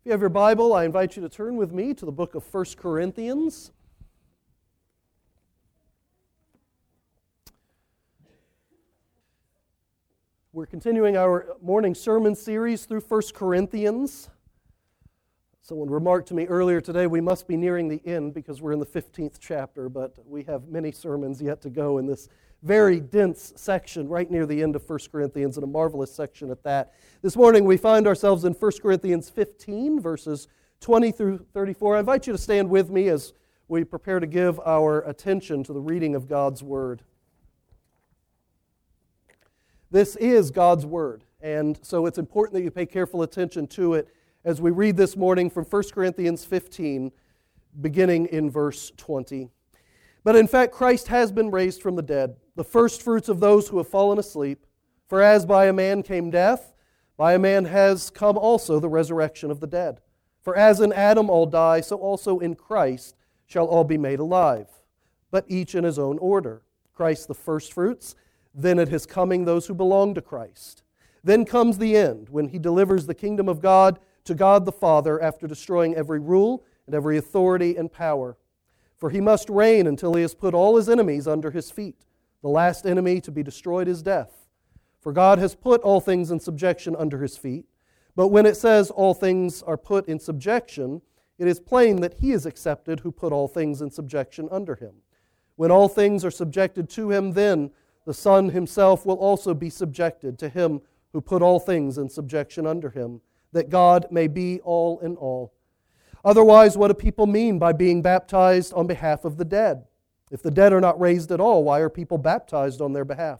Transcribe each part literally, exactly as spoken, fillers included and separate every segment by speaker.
Speaker 1: If you have your Bible, I invite you to turn with me to the book of First Corinthians. We're continuing our morning sermon series through First Corinthians. Someone remarked to me earlier today, we must be nearing the end because we're in the fifteenth chapter, but we have many sermons yet to go in this very dense section right near the end of First Corinthians, and a marvelous section at that. This morning we find ourselves in First Corinthians fifteen, verses twenty through thirty-four. I invite you to stand with me as we prepare to give our attention to the reading of God's Word. This is God's Word, and so it's important that you pay careful attention to it as we read this morning from First Corinthians fifteen, beginning in verse twenty. But in fact, Christ has been raised from the dead, the firstfruits of those who have fallen asleep. For as by a man came death, by a man has come also the resurrection of the dead. For as in Adam all die, so also in Christ shall all be made alive, but each in his own order. Christ the firstfruits, then at his coming those who belong to Christ. Then comes the end, when he delivers the kingdom of God to God the Father after destroying every rule and every authority and power. For he must reign until he has put all his enemies under his feet. The last enemy to be destroyed is death. For God has put all things in subjection under his feet. But when it says all things are put in subjection, it is plain that he is accepted who put all things in subjection under him. When all things are subjected to him, then the Son himself will also be subjected to him who put all things in subjection under him, that God may be all in all. Otherwise, what do people mean by being baptized on behalf of the dead? If the dead are not raised at all, why are people baptized on their behalf?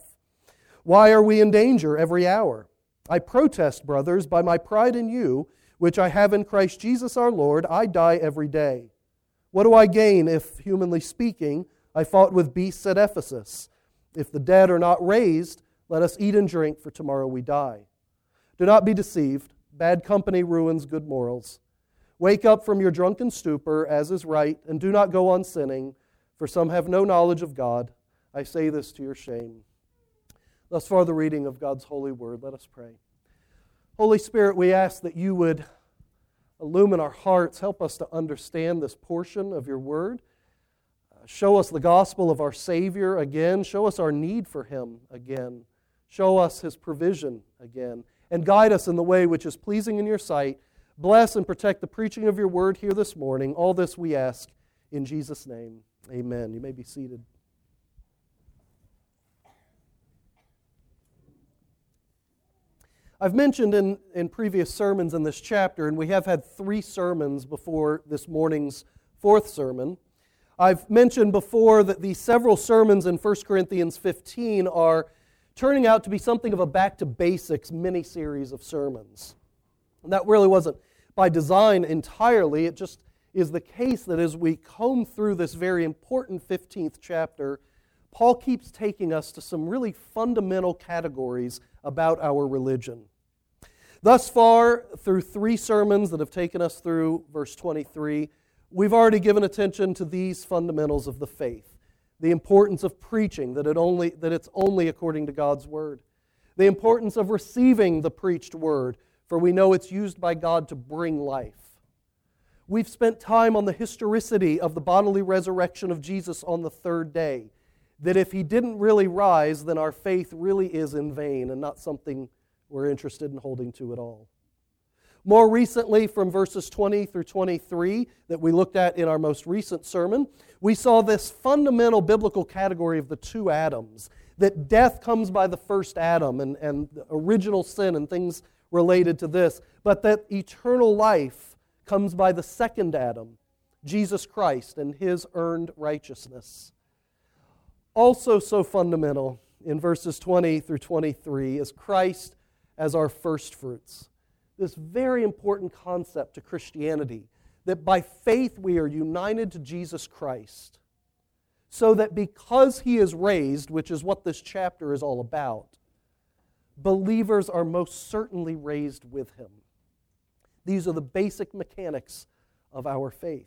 Speaker 1: Why are we in danger every hour? I protest, brothers, by my pride in you, which I have in Christ Jesus our Lord, I die every day. What do I gain if, humanly speaking, I fought with beasts at Ephesus? If the dead are not raised, let us eat and drink, for tomorrow we die. Do not be deceived. Bad company ruins good morals. Wake up from your drunken stupor, as is right, and do not go on sinning, for some have no knowledge of God. I say this to your shame. Thus far the reading of God's holy word. Let us pray. Holy Spirit, we ask that you would illumine our hearts, help us to understand this portion of your word. Uh, show us the gospel of our Savior again. Show us our need for him again. Show us his provision again. And guide us in the way which is pleasing in your sight. Bless and protect the preaching of your word here this morning. All this we ask in Jesus' name. Amen. You may be seated. I've mentioned in, in previous sermons in this chapter, and we have had three sermons before this morning's fourth sermon. I've mentioned before that these several sermons in First Corinthians fifteen are turning out to be something of a back-to-basics mini-series of sermons. And that really wasn't by design entirely. It just is the case that as we comb through this very important fifteenth chapter, Paul keeps taking us to some really fundamental categories about our religion. Thus far, through three sermons that have taken us through verse twenty-three, we've already given attention to these fundamentals of the faith. The importance of preaching, that it only that it's only according to God's Word. The importance of receiving the preached Word, for we know it's used by God to bring life. We've spent time on the historicity of the bodily resurrection of Jesus on the third day, that if he didn't really rise, then our faith really is in vain and not something we're interested in holding to at all. More recently, from verses twenty through twenty-three that we looked at in our most recent sermon, we saw this fundamental biblical category of the two Adams, that death comes by the first Adam and, and the original sin and things related to this, but that eternal life comes by the second Adam, Jesus Christ and his earned righteousness. Also so fundamental in verses twenty through twenty-three is Christ as our firstfruits. This very important concept to Christianity, that by faith we are united to Jesus Christ, so that because he is raised, which is what this chapter is all about, believers are most certainly raised with him. These are the basic mechanics of our faith.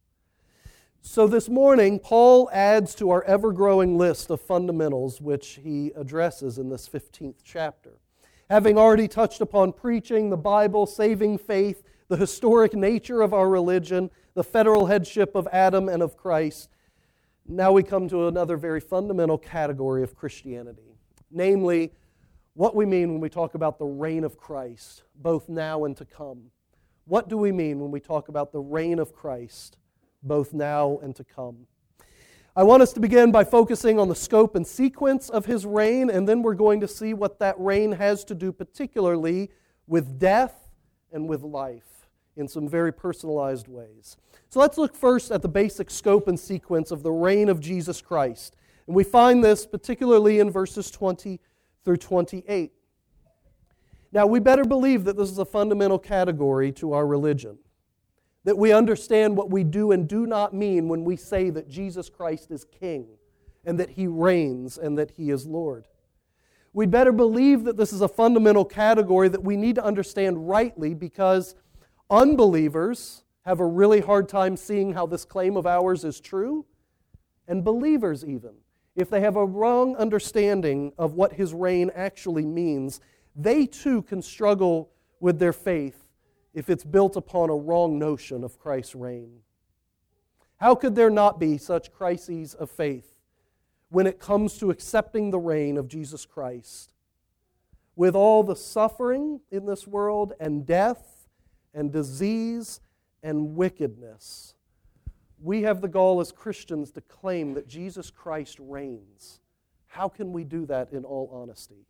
Speaker 1: So this morning, Paul adds to our ever-growing list of fundamentals which he addresses in this fifteenth chapter. Having already touched upon preaching, the Bible, saving faith, the historic nature of our religion, the federal headship of Adam and of Christ, now we come to another very fundamental category of Christianity, namely what we mean when we talk about the reign of Christ, both now and to come. What do we mean when we talk about the reign of Christ, both now and to come? I want us to begin by focusing on the scope and sequence of His reign, and then we're going to see what that reign has to do particularly with death and with life in some very personalized ways. So let's look first at the basic scope and sequence of the reign of Jesus Christ. And we find this particularly in verses twenty through twenty-eight. Now, we better believe that this is a fundamental category to our religion, that we understand what we do and do not mean when we say that Jesus Christ is King and that He reigns and that He is Lord. We'd better believe that this is a fundamental category that we need to understand rightly, because unbelievers have a really hard time seeing how this claim of ours is true, and believers even, if they have a wrong understanding of what His reign actually means, they too can struggle with their faith if it's built upon a wrong notion of Christ's reign. How could there not be such crises of faith when it comes to accepting the reign of Jesus Christ? With all the suffering in this world and death and disease and wickedness, we have the gall as Christians to claim that Jesus Christ reigns. How can we do that in all honesty?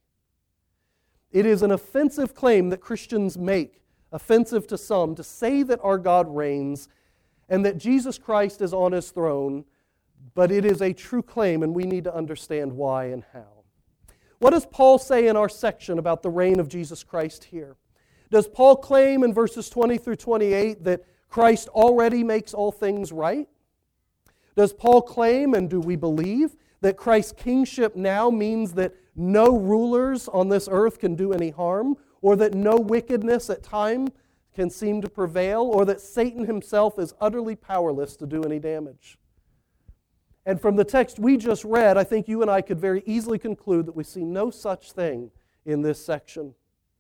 Speaker 1: It is an offensive claim that Christians make, offensive to some, to say that our God reigns and that Jesus Christ is on His throne, but it is a true claim, and we need to understand why and how. What does Paul say in our section about the reign of Jesus Christ here? Does Paul claim in verses twenty through twenty-eight that Christ already makes all things right? Does Paul claim, and do we believe, that Christ's kingship now means that no rulers on this earth can do any harm, or that no wickedness at time can seem to prevail, or that Satan himself is utterly powerless to do any damage? And from the text we just read, I think you and I could very easily conclude that we see no such thing in this section.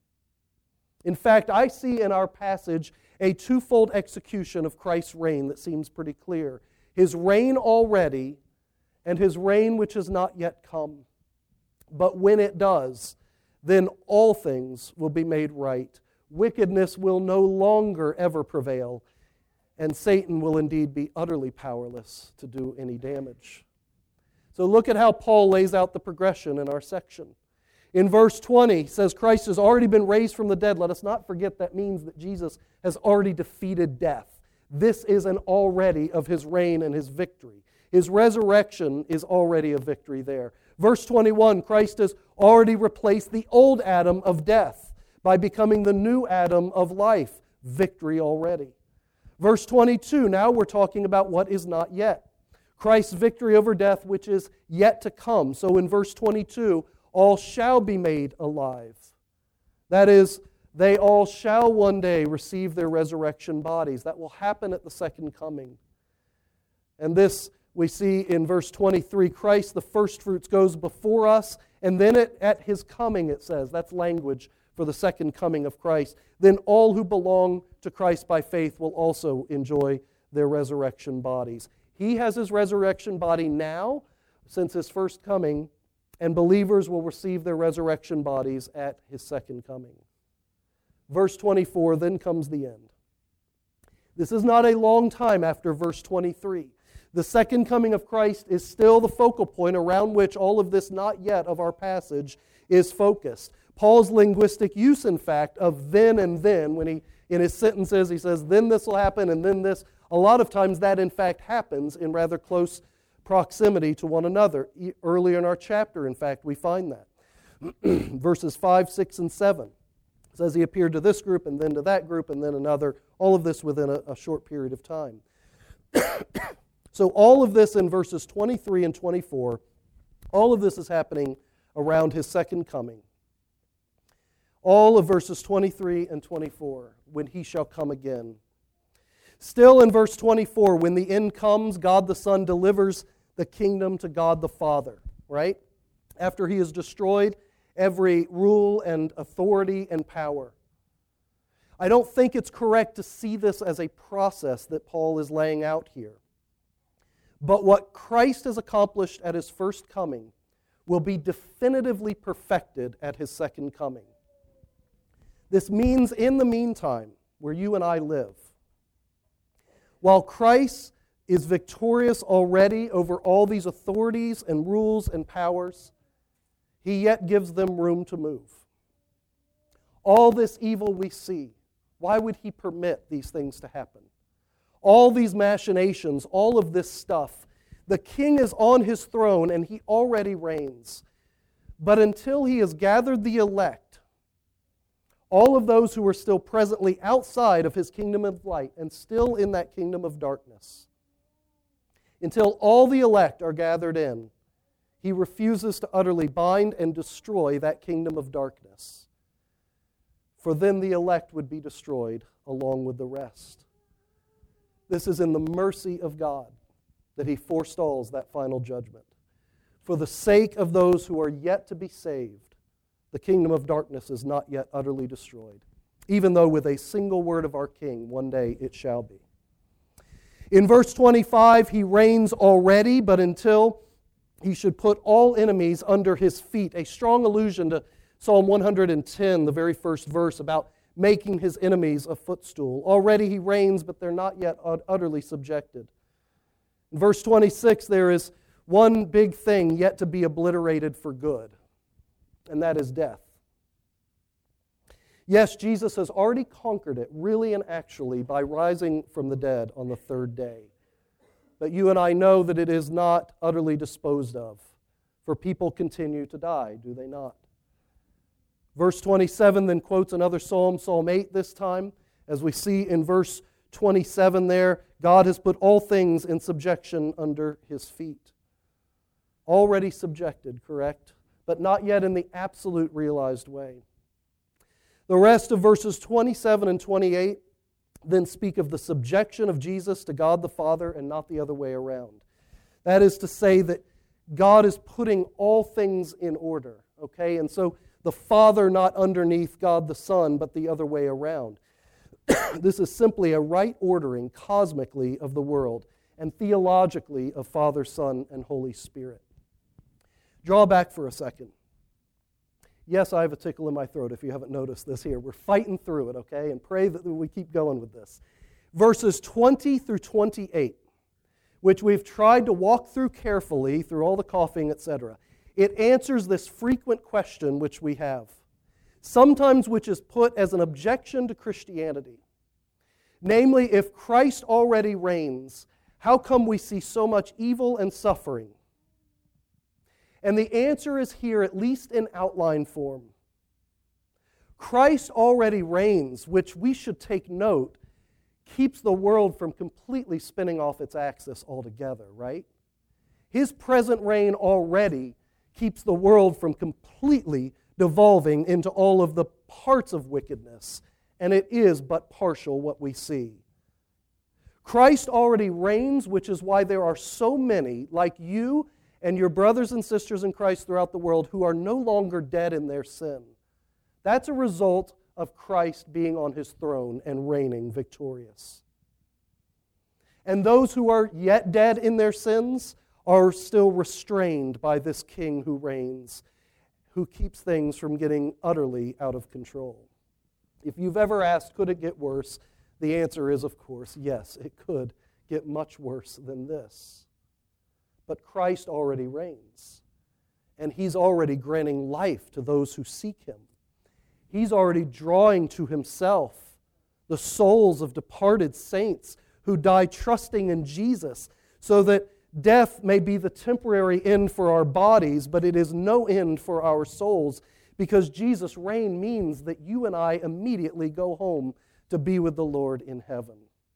Speaker 1: In fact, I see in our passage a twofold execution of Christ's reign that seems pretty clear. His reign already, and His reign which has not yet come. But when it does, then all things will be made right. Wickedness will no longer ever prevail, and Satan will indeed be utterly powerless to do any damage. So look at how Paul lays out the progression in our section. In verse twenty, he says Christ has already been raised from the dead. Let us not forget that means that Jesus has already defeated death. This is an already of His reign and His victory. His resurrection is already a victory there. Verse twenty-one, Christ has already replaced the old Adam of death by becoming the new Adam of life. Victory already. Verse twenty-two, now we're talking about what is not yet. Christ's victory over death, which is yet to come. So in verse twenty-two, all shall be made alive. That is, they all shall one day receive their resurrection bodies. That will happen at the second coming. And this we see in verse twenty-three, Christ, the first fruits, goes before us, and then it, at His coming, it says, that's language for the second coming of Christ, then all who belong to Christ by faith will also enjoy their resurrection bodies. He has His resurrection body now, since His first coming, and believers will receive their resurrection bodies at His second coming. Verse twenty-four, then comes the end. This is not a long time after verse twenty-three. The second coming of Christ is still the focal point around which all of this not yet of our passage is focused. Paul's linguistic use, in fact, of then and then, when he, in his sentences, he says, then this will happen and then this, a lot of times that, in fact, happens in rather close proximity to one another. Earlier in our chapter, in fact, we find that. Verses five, six, and seven. It says He appeared to this group and then to that group and then another, all of this within a, a short period of time. So all of this in verses twenty-three and twenty-four, all of this is happening around His second coming. All of verses twenty-three and twenty-four, when He shall come again. Still in verse twenty-four, when the end comes, God the Son delivers the kingdom to God the Father, right? After He has destroyed every rule and authority and power. I don't think it's correct to see this as a process that Paul is laying out here. But what Christ has accomplished at his first coming will be definitively perfected at his second coming. This means in the meantime, where you and I live, while Christ is victorious already over all these authorities and rules and powers, he yet gives them room to move. All this evil we see, why would he permit these things to happen? All these machinations, all of this stuff, the king is on his throne and he already reigns. But until he has gathered the elect, all of those who are still presently outside of his kingdom of light and still in that kingdom of darkness, until all the elect are gathered in, he refuses to utterly bind and destroy that kingdom of darkness. For then the elect would be destroyed along with the rest. This is in the mercy of God that he forestalls that final judgment. For the sake of those who are yet to be saved, the kingdom of darkness is not yet utterly destroyed, even though with a single word of our King, one day it shall be. In verse twenty-five, he reigns already, but until he should put all enemies under his feet. A strong allusion to Psalm one hundred ten, the very first verse, about making his enemies a footstool. Already he reigns, but they're not yet utterly subjected. In verse twenty-six, there is one big thing yet to be obliterated for good, and that is death. Yes, Jesus has already conquered it, really and actually, by rising from the dead on the third day. But you and I know that it is not utterly disposed of, for people continue to die, do they not? Verse twenty-seven then quotes another psalm, Psalm eight this time. As we see in verse twenty-seven there, God has put all things in subjection under his feet. Already subjected, correct? But not yet in the absolute realized way. The rest of verses twenty-seven and twenty-eight then speak of the subjection of Jesus to God the Father and not the other way around. That is to say that God is putting all things in order, okay? And so the Father not underneath God the Son, but the other way around. This is simply a right ordering cosmically of the world and theologically of Father, Son, and Holy Spirit. Draw back for a second. Yes, I have a tickle in my throat if you haven't noticed this here. We're fighting through it, okay? And pray that we keep going with this. Verses twenty through twenty-eight, which we've tried to walk through carefully through all the coughing, et cetera. It answers this frequent question which we have, sometimes which is put as an objection to Christianity. Namely, if Christ already reigns, how come we see so much evil and suffering? And the answer is here, at least in outline form. Christ already reigns, which we should take note, keeps the world from completely spinning off its axis altogether, right? His present reign already keeps the world from completely devolving into all of the parts of wickedness, and it is but partial what we see. Christ already reigns, which is why there are so many like you and your brothers and sisters in Christ throughout the world who are no longer dead in their sin. That's a result of Christ being on his throne and reigning victorious. And those who are yet dead in their sins are still restrained by this King who reigns, who keeps things from getting utterly out of control. If you've ever asked, could it get worse? The answer is, of course, yes, it could get much worse than this. But Christ already reigns, and he's already granting life to those who seek him. He's already drawing to himself the souls of departed saints who die trusting in Jesus, so that death may be the temporary end for our bodies, but it is no end for our souls, because Jesus' reign means that you and I immediately go home to be with the Lord in heaven.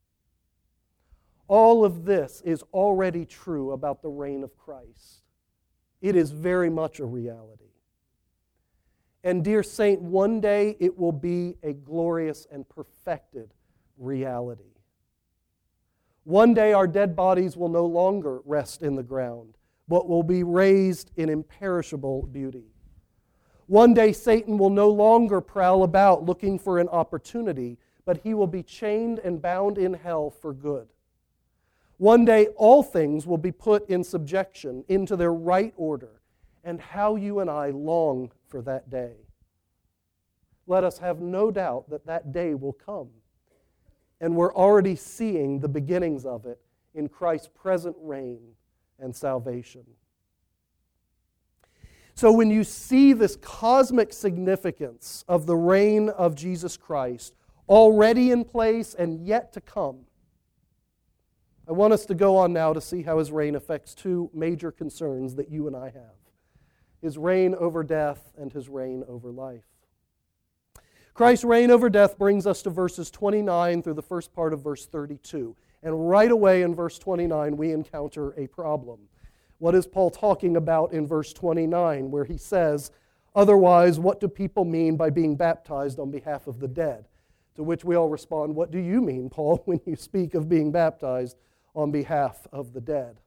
Speaker 1: All of this is already true about the reign of Christ. It is very much a reality. And dear saint, one day it will be a glorious and perfected reality. One day our dead bodies will no longer rest in the ground, but will be raised in imperishable beauty. One day Satan will no longer prowl about looking for an opportunity, but he will be chained and bound in hell for good. One day all things will be put in subjection into their right order, and how you and I long for that day. Let us have no doubt that that day will come, and we're already seeing the beginnings of it in Christ's present reign and salvation. So when you see this cosmic significance of the reign of Jesus Christ already in place and yet to come, I want us to go on now to see how his reign affects two major concerns that you and I have: his reign over death and his reign over life. Christ's reign over death brings us to verses twenty-nine through the first part of verse thirty-two. And right away in verse twenty-nine, we encounter a problem. What is Paul talking about in verse twenty-nine, where he says, "Otherwise, what do people mean by being baptized on behalf of the dead?" To which we all respond, "What do you mean, Paul, when you speak of being baptized on behalf of the dead?"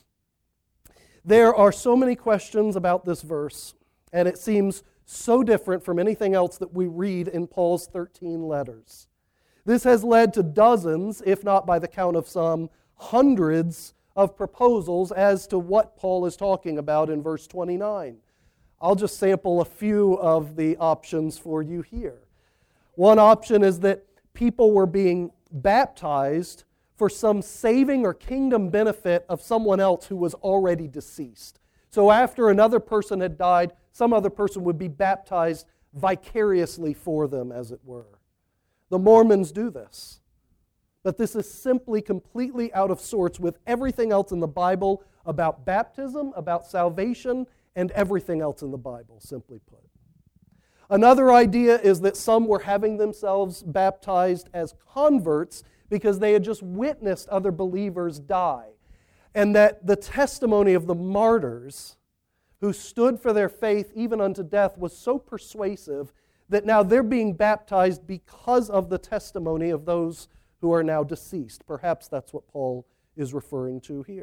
Speaker 1: There are so many questions about this verse, and it seems so different from anything else that we read in Paul's thirteen letters. This has led to dozens, if not by the count of some, hundreds of proposals as to what Paul is talking about in verse twenty-nine. I'll just sample a few of the options for you here. One option is that people were being baptized for some saving or kingdom benefit of someone else who was already deceased. So after another person had died, some other person would be baptized vicariously for them, as it were. The Mormons do this. But this is simply completely out of sorts with everything else in the Bible about baptism, about salvation, and everything else in the Bible, simply put. Another idea is that some were having themselves baptized as converts because they had just witnessed other believers die, and that the testimony of the martyrs who stood for their faith even unto death was so persuasive that now they're being baptized because of the testimony of those who are now deceased. Perhaps that's what Paul is referring to here.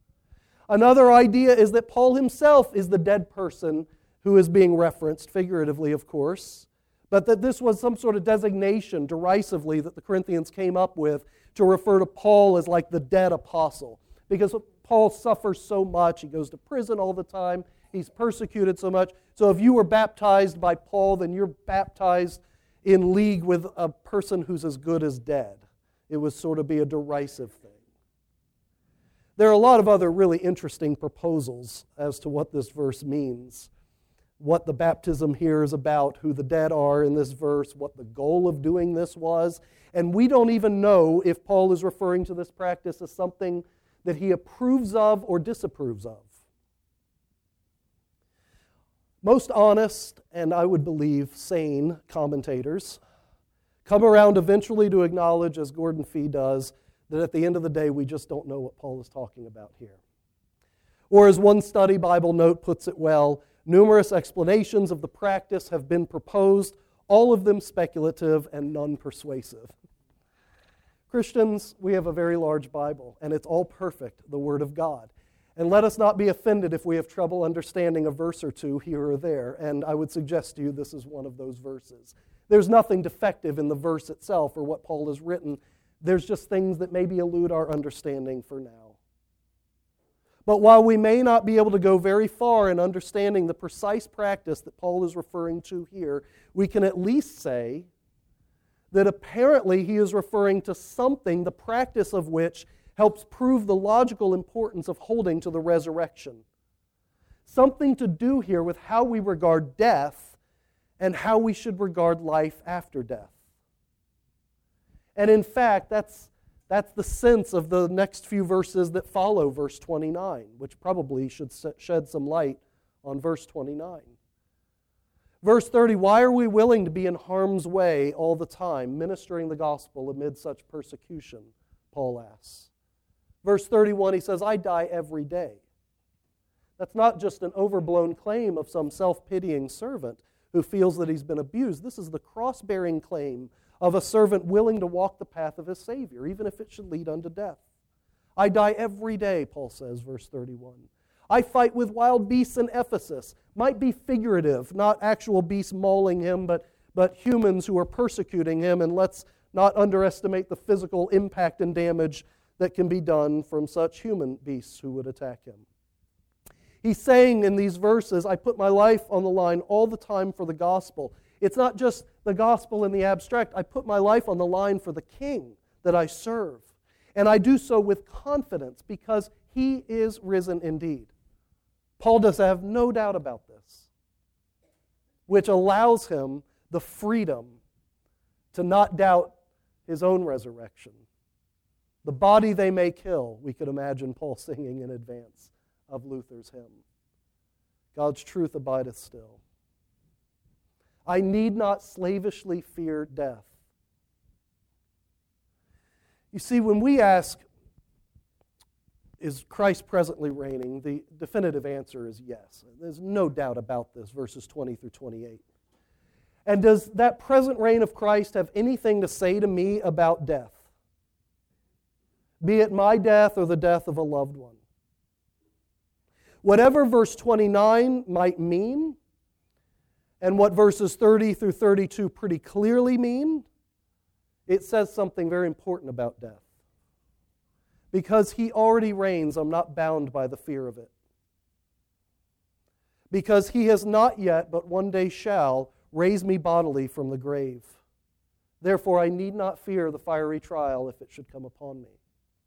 Speaker 1: Another idea is that Paul himself is the dead person who is being referenced, figuratively of course, but that this was some sort of designation derisively that the Corinthians came up with to refer to Paul as like the dead apostle. Because Paul suffers so much, he goes to prison all the time, he's persecuted so much. So if you were baptized by Paul, then you're baptized in league with a person who's as good as dead. It would sort of be a derisive thing. There are a lot of other really interesting proposals as to what this verse means. What the baptism here is about, who the dead are in this verse, what the goal of doing this was. And we don't even know if Paul is referring to this practice as something that he approves of or disapproves of. Most honest, and I would believe sane commentators come around eventually to acknowledge, as Gordon Fee does, that at the end of the day we just don't know what Paul is talking about here. Or as one study Bible note puts it well, numerous explanations of the practice have been proposed, all of them speculative and none persuasive. Christians, we have a very large Bible, and it's all perfect, the Word of God. And let us not be offended if we have trouble understanding a verse or two here or there, and I would suggest to you this is one of those verses. There's nothing defective in the verse itself or what Paul has written. There's just things that maybe elude our understanding for now. But while we may not be able to go very far in understanding the precise practice that Paul is referring to here, we can at least say that apparently he is referring to something, the practice of which helps prove the logical importance of holding to the resurrection. Something to do here with how we regard death and how we should regard life after death. And in fact, that's That's the sense of the next few verses that follow verse twenty-nine, which probably should shed some light on verse twenty-nine. Verse thirty, why are we willing to be in harm's way all the time, ministering the gospel amid such persecution? Paul asks. Verse thirty-one, he says, I die every day. That's not just an overblown claim of some self-pitying servant who feels that he's been abused. This is the cross-bearing claim of a servant willing to walk the path of his Savior, even if it should lead unto death. I die every day, Paul says, verse thirty-one. I fight with wild beasts in Ephesus. Might be figurative, not actual beasts mauling him, but, but humans who are persecuting him, and let's not underestimate the physical impact and damage that can be done from such human beasts who would attack him. He's saying in these verses, I put my life on the line all the time for the gospel. It's not just the gospel in the abstract. I put my life on the line for the King that I serve. And I do so with confidence because He is risen indeed. Paul does have no doubt about this, which allows him the freedom to not doubt his own resurrection. The body they may kill, we could imagine Paul singing in advance of Luther's hymn. God's truth abideth still. I need not slavishly fear death. You see, when we ask, is Christ presently reigning? The definitive answer is yes. There's no doubt about this, verses twenty through twenty-eight. And does that present reign of Christ have anything to say to me about death? Be it my death or the death of a loved one. Whatever verse twenty-nine might mean, and what verses thirty through thirty-two pretty clearly mean, it says something very important about death. Because He already reigns, I'm not bound by the fear of it. Because He has not yet, but one day shall, raise me bodily from the grave. Therefore I need not fear the fiery trial if it should come upon me.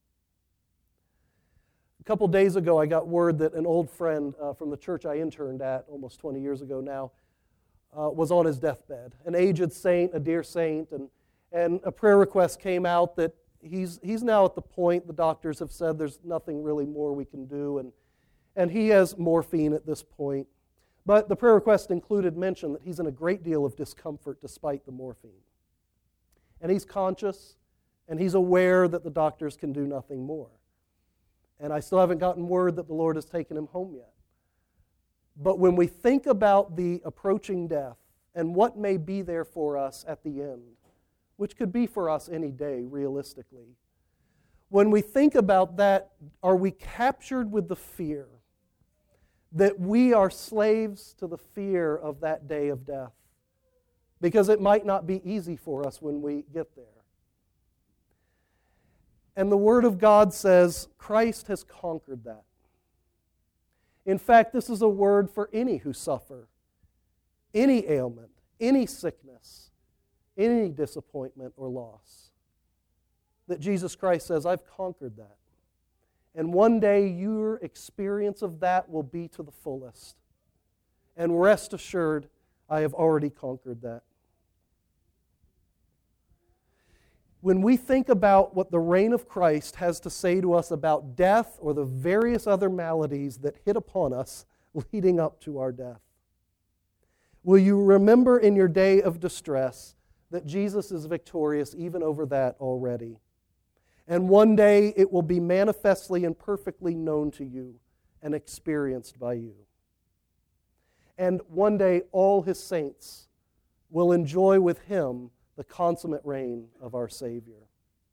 Speaker 1: A couple days ago I got word that an old friend uh, from the church I interned at almost twenty years ago now uh, was on his deathbed. An aged saint, a dear saint, and, and a prayer request came out that he's, he's now at the point, the doctors have said there's nothing really more we can do, and, and he has morphine at this point. But the prayer request included mention that he's in a great deal of discomfort despite the morphine. And he's conscious, and he's aware that the doctors can do nothing more. And I still haven't gotten word that the Lord has taken him home yet. But when we think about the approaching death and what may be there for us at the end, which could be for us any day, realistically, when we think about that, are we captured with the fear that we are slaves to the fear of that day of death? Because it might not be easy for us when we get there. And the Word of God says Christ has conquered that. In fact, this is a word for any who suffer, any ailment, any sickness, any disappointment or loss. That Jesus Christ says, I've conquered that. And one day your experience of that will be to the fullest. And rest assured, I have already conquered that. When we think about what the reign of Christ has to say to us about death or the various other maladies that hit upon us leading up to our death, will you remember in your day of distress that Jesus is victorious even over that already? And one day it will be manifestly and perfectly known to you and experienced by you. And one day all His saints will enjoy with Him the consummate reign of our Savior.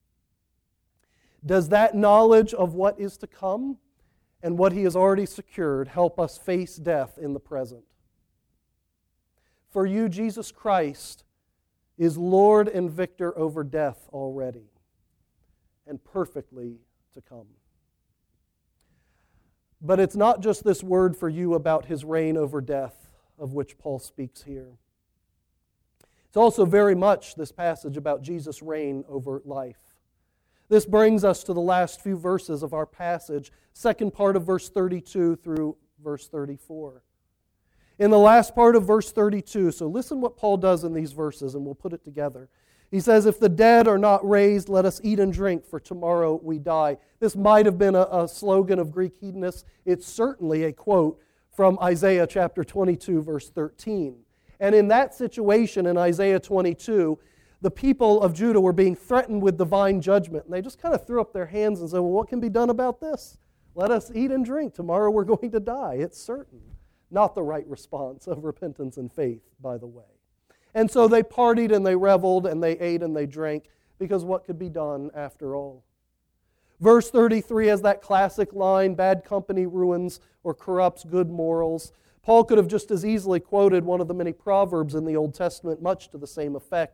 Speaker 1: Does that knowledge of what is to come and what He has already secured help us face death in the present? For you, Jesus Christ is Lord and victor over death already, and perfectly to come. But it's not just this word for you about His reign over death of which Paul speaks here. It's also very much this passage about Jesus' reign over life. This brings us to the last few verses of our passage, second part of verse thirty-two through verse thirty-four. In the last part of verse thirty-two, so listen what Paul does in these verses and we'll put it together. He says, if the dead are not raised, let us eat and drink, for tomorrow we die. This might have been a, a slogan of Greek hedonists. It's certainly a quote from Isaiah chapter twenty-two, verse thirteen. And in that situation in Isaiah twenty-two, the people of Judah were being threatened with divine judgment. And they just kind of threw up their hands and said, well, what can be done about this? Let us eat and drink. Tomorrow we're going to die. It's certain. Not the right response of repentance and faith, by the way. And so they partied and they reveled and they ate and they drank, because what could be done after all? Verse thirty-three has that classic line, bad company ruins or corrupts good morals. Paul could have just as easily quoted one of the many proverbs in the Old Testament, much to the same effect.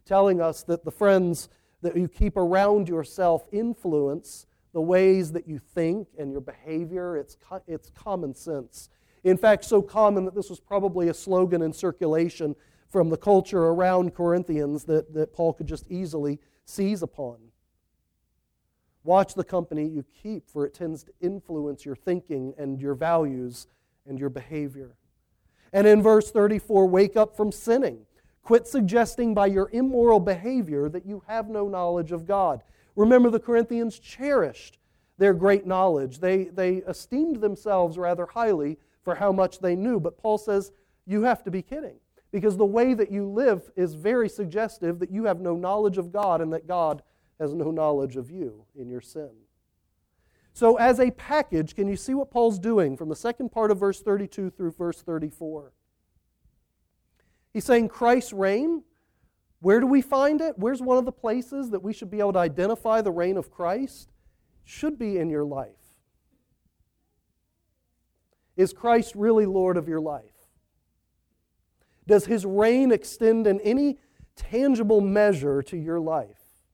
Speaker 1: telling us that the friends that you keep around yourself influence the ways that you think and your behavior. It's, co- it's common sense. In fact, so common that this was probably a slogan in circulation from the culture around Corinthians that, that Paul could just easily seize upon. Watch the company you keep, for it tends to influence your thinking and your values and your behavior. And in verse thirty-four, wake up from sinning. Quit suggesting by your immoral behavior that you have no knowledge of God. Remember, the Corinthians cherished their great knowledge. They, they esteemed themselves rather highly for how much they knew. But Paul says, you have to be kidding, because the way that you live is very suggestive that you have no knowledge of God and that God has no knowledge of you in your sin. So as a package, can you see what Paul's doing from the second part of verse thirty-two through verse thirty-four? He's saying Christ's reign. Where do we find it? Where's one of the places that we should be able to identify the reign of Christ? It should be in your life. Is Christ really Lord of your life? Does His reign extend in any tangible measure to your life?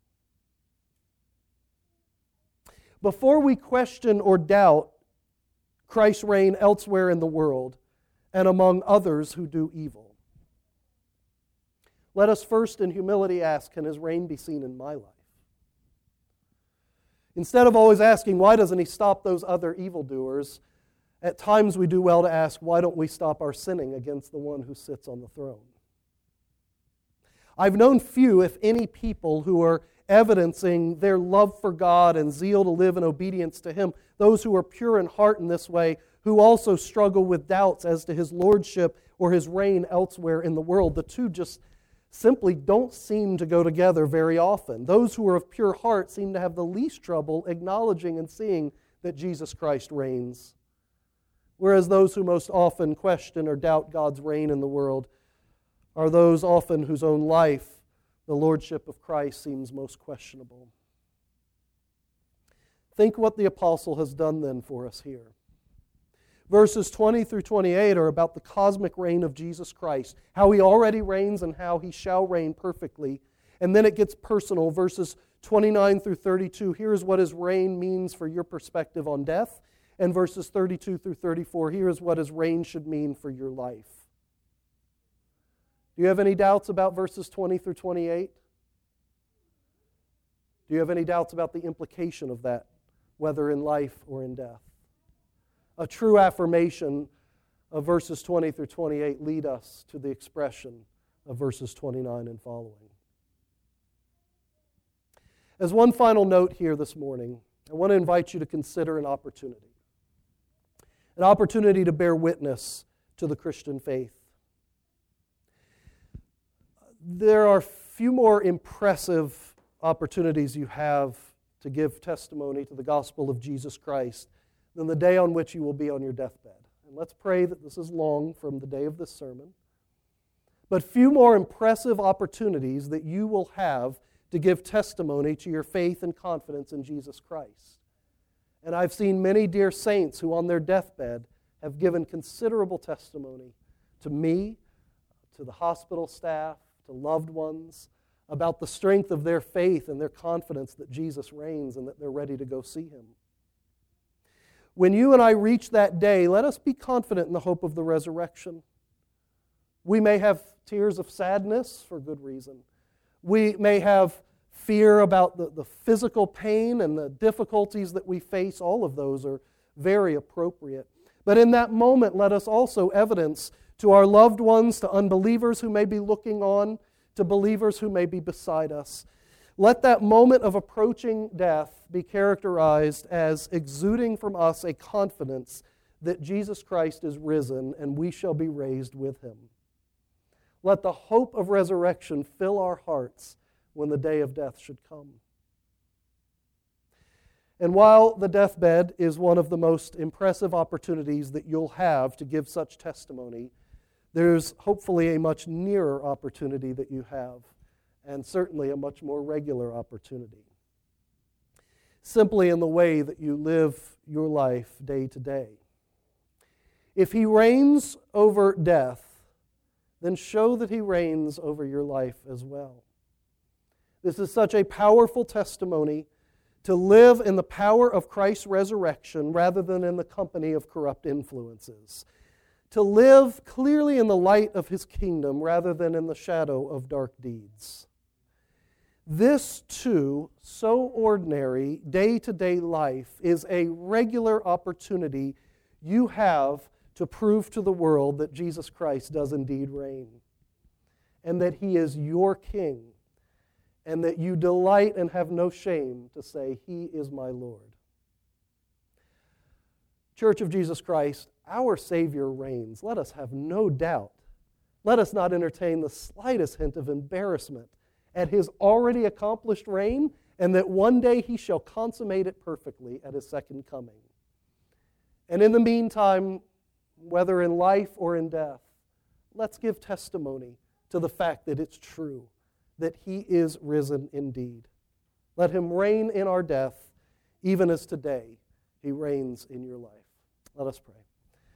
Speaker 1: Before we question or doubt Christ's reign elsewhere in the world and among others who do evil, let us first in humility ask, can His reign be seen in my life? Instead of always asking, why doesn't He stop those other evildoers, at times we do well to ask, why don't we stop our sinning against the one who sits on the throne? I've known few, if any, people who are evidencing their love for God and zeal to live in obedience to Him, those who are pure in heart in this way, who also struggle with doubts as to His lordship or His reign elsewhere in the world. The two just simply don't seem to go together very often. Those who are of pure heart seem to have the least trouble acknowledging and seeing that Jesus Christ reigns, whereas those who most often question or doubt God's reign in the world are those often whose own life the lordship of Christ seems most questionable. Think what the apostle has done then for us here. Verses twenty through twenty-eight are about the cosmic reign of Jesus Christ, how He already reigns and how He shall reign perfectly. And then it gets personal. Verses twenty-nine through thirty-two, here's what His reign means for your perspective on death. And verses thirty-two through thirty-four, here's what His reign should mean for your life. Do you have any doubts about verses twenty through twenty-eight? Do you have any doubts about the implication of that, whether in life or in death? A true affirmation of verses twenty through twenty-eight lead us to the expression of verses twenty-nine and following. As one final note here this morning, I want to invite you to consider an opportunity. An opportunity to bear witness to the Christian faith. There are few more impressive opportunities you have to give testimony to the gospel of Jesus Christ than the day on which you will be on your deathbed. And let's pray that this is long from the day of this sermon. But few more impressive opportunities that you will have to give testimony to your faith and confidence in Jesus Christ. And I've seen many dear saints who on their deathbed have given considerable testimony to me, to the hospital staff, to loved ones, about the strength of their faith and their confidence that Jesus reigns and that they're ready to go see Him. When you and I reach that day, let us be confident in the hope of the resurrection. We may have tears of sadness for good reason. We may have fear about the, the physical pain and the difficulties that we face. All of those are very appropriate. But in that moment, let us also evidence to our loved ones, to unbelievers who may be looking on, to believers who may be beside us. Let that moment of approaching death be characterized as exuding from us a confidence that Jesus Christ is risen and we shall be raised with Him. Let the hope of resurrection fill our hearts when the day of death should come. And while the deathbed is one of the most impressive opportunities that you'll have to give such testimony, there's hopefully a much nearer opportunity that you have, and certainly a much more regular opportunity. Simply in the way that you live your life day to day. If He reigns over death, then show that He reigns over your life as well. This is such a powerful testimony to live in the power of Christ's resurrection rather than in the company of corrupt influences. To live clearly in the light of His kingdom rather than in the shadow of dark deeds. This, too, so ordinary, day-to-day life is a regular opportunity you have to prove to the world that Jesus Christ does indeed reign, and that He is your King, and that you delight and have no shame to say, He is my Lord. Church of Jesus Christ, our Savior reigns. Let us have no doubt. Let us not entertain the slightest hint of embarrassment at His already accomplished reign, and that one day He shall consummate it perfectly at His second coming. And in the meantime, whether in life or in death, let's give testimony to the fact that it's true, that He is risen indeed. Let Him reign in our death, even as today He reigns in your life. Let us pray.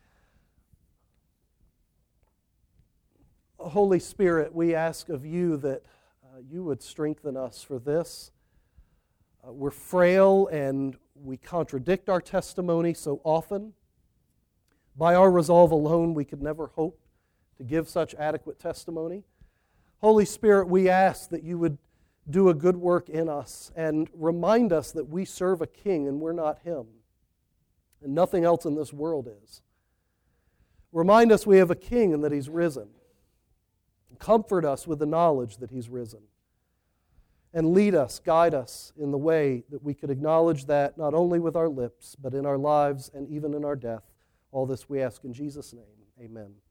Speaker 1: Holy Spirit, we ask of You that uh, You would strengthen us for this. Uh, we're frail and we contradict our testimony so often. By our resolve alone, we could never hope to give such adequate testimony. Holy Spirit, we ask that You would do a good work in us and remind us that we serve a King and we're not Him, and nothing else in this world is. Remind us we have a King and that He's risen. Comfort us with the knowledge that He's risen. And lead us, guide us in the way that we could acknowledge that not only with our lips, but in our lives and even in our death. All this we ask in Jesus' name. Amen.